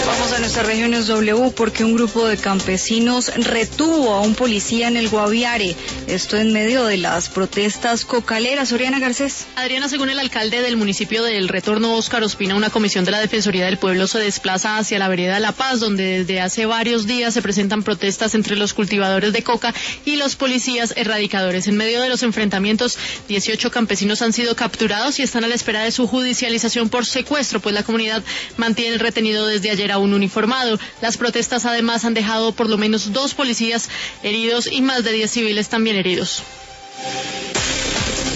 Vamos a nuestra región News W porque un grupo de campesinos retuvo a un policía en el Guaviare. Esto en medio de las protestas cocaleras. Oriana Garcés. Adriana, según el alcalde del municipio del Retorno, Óscar Ospina, una comisión de la Defensoría del Pueblo se desplaza hacia la vereda La Paz, donde desde hace varios días se presentan protestas entre los cultivadores de coca y los policías erradicadores. En medio de los enfrentamientos, 18 campesinos han sido capturados y están a la espera de su judicialización por secuestro, pues la comunidad mantiene retenido desde ayer a un uniformado. Las protestas además han dejado por lo menos 2 policías heridos y más de 10 civiles también heridos.